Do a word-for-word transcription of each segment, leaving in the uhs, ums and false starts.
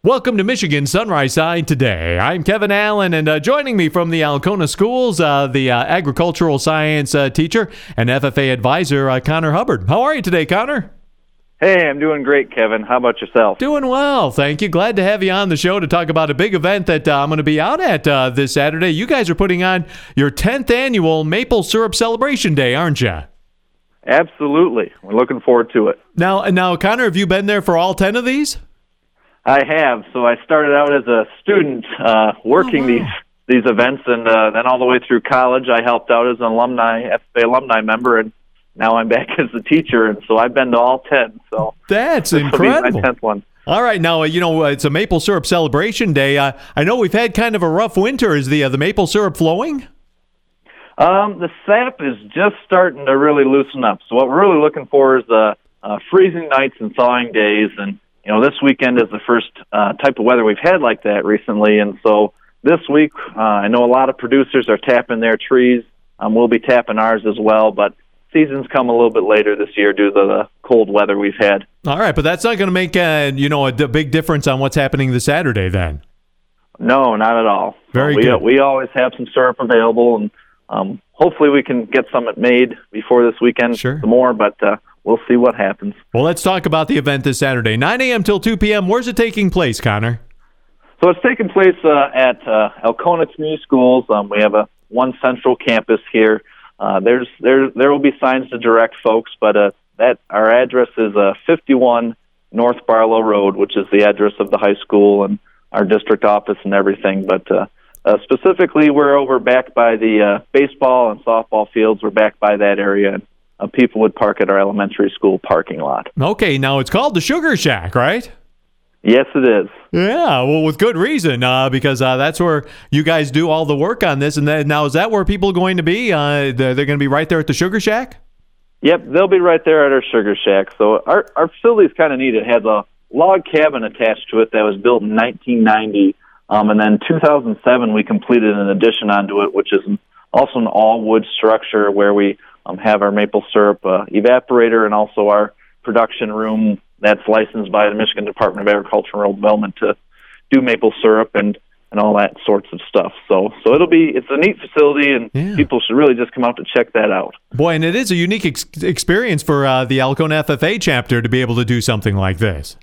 Welcome to Michigan Sunrise Side today. I'm Kevin Allen, and uh, joining me from the Alcona Schools, uh, the uh, agricultural science uh, teacher and F F A advisor, uh, Connor Hubbard. How are you today, Connor? Hey, I'm doing great, Kevin. How about yourself? Doing well, thank you. Glad to have you on the show to talk about a big event that uh, I'm going to be out at uh, this Saturday. You guys are putting on your tenth annual Maple Syrup Celebration Day, aren't you? Absolutely. We're looking forward to it. Now, now, Connor, have you been there for all ten of these? I have. So I started out as a student uh, working Oh, wow. these these events, and uh, then all the way through college, I helped out as an alumni, F F A alumni member, and now I'm back as a teacher, and so I've been to all ten. So That's this will be incredible. my tenth one. All right, now, uh, you know, uh, it's a Maple Syrup Celebration Day. Uh, I know we've had kind of a rough winter. Is the uh, the maple syrup flowing? Um, the sap is just starting to really loosen up. So what we're really looking for is uh, uh, freezing nights and thawing days, and you know, this weekend is the first uh, type of weather we've had like that recently, and so this week, uh, I know a lot of producers are tapping their trees. Um, we'll be tapping ours as well, but seasons come a little bit later this year due to the cold weather we've had. All right, but that's not going to make, uh, you know, a d- big difference on what's happening this Saturday then. No, not at all. Very we, good. We always have some syrup available, and um, hopefully we can get some made before this weekend Sure. some more, but uh, we'll see what happens. Well, let's talk about the event this Saturday, nine a.m. till two p.m. Where's it taking place, Connor? So it's taking place uh, at uh, Alcona Community Schools. Um, we have a one central campus here. Uh, there's there there will be signs to direct folks, but uh, that our address is uh, fifty-one North Barlow Road, which is the address of the high school and our district office and everything. But uh, uh, specifically, we're over back by the uh, baseball and softball fields. We're back by that area, and uh, people would park at our elementary school parking lot. Okay, now it's called the Sugar Shack, right? Yes, it is. Yeah, well, with good reason, uh, because uh, that's where you guys do all the work on this. And then, now, is that where people are going to be? Uh, they're they're going to be right there at the Sugar Shack? Yep, they'll be right there at our Sugar Shack. So our our facility is kind of neat. It has a log cabin attached to it that was built in nineteen ninety, um, and then two thousand seven we completed an addition onto it, which is an, also an all-wood structure where we um, have our maple syrup uh, evaporator and also our production room that's licensed by the Michigan Department of Agriculture and Rural Development to do maple syrup and, and all that sorts of stuff. So so it'll be it's a neat facility, and Yeah. people should really just come out to check that out. Boy, and it is a unique ex- experience for uh, the Alcona F F A chapter to be able to do something like this.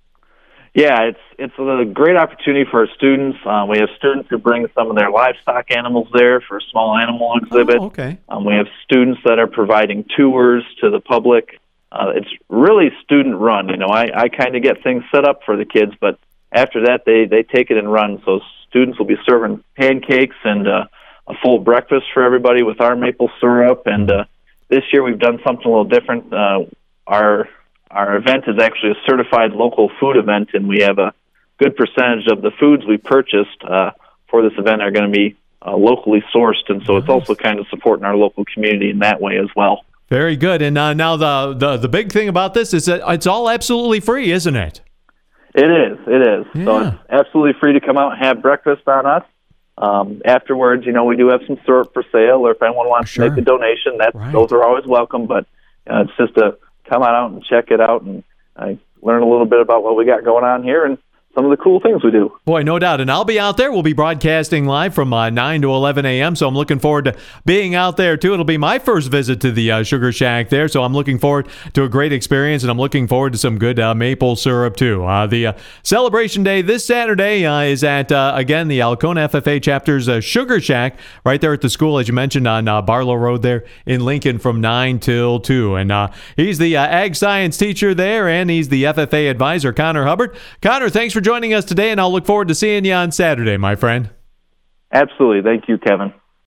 Yeah, it's it's a great opportunity for our students. Uh, we have students who bring some of their livestock animals there for a small animal exhibit. Oh, okay. Um, we have students that are providing tours to the public. Uh, it's really student run. You know, I, I kind of get things set up for the kids, but after that, they, they take it and run. So students will be serving pancakes and uh, a full breakfast for everybody with our maple syrup. And uh, this year we've done something a little different. Uh, our our event is actually a certified local food event, and we have a good percentage of the foods we purchased uh, for this event are going to be uh, locally sourced, and so it's also kind of supporting our local community in that way as well. Very good. And uh, now the, the the big thing about this is that it's all absolutely free, isn't it? It is. It is. So Yeah. it's absolutely free to come out and have breakfast on us. Um, afterwards, you know, we do have some syrup for sale, or if anyone wants Sure. to make a donation, that Right. those are always welcome. But uh, it's just to come on out and check it out and uh, learn a little bit about what we got going on here and some of the cool things we do. Boy, no doubt. And I'll be out there. We'll be broadcasting live from uh, nine to eleven a.m., so I'm looking forward to being out there, too. It'll be my first visit to the uh, Sugar Shack there, so I'm looking forward to a great experience, and I'm looking forward to some good uh, maple syrup, too. Uh, the uh, celebration day this Saturday uh, is at, uh, again, the Alcona F F A chapter's uh, Sugar Shack right there at the school, as you mentioned, on uh, Barlow Road there in Lincoln from nine till two. And uh, he's the uh, ag science teacher there, and he's the F F A advisor, Connor Hubbard. Connor, thanks for joining us today, and I'll look forward to seeing you on Saturday, my friend. Absolutely. Thank you, Kevin.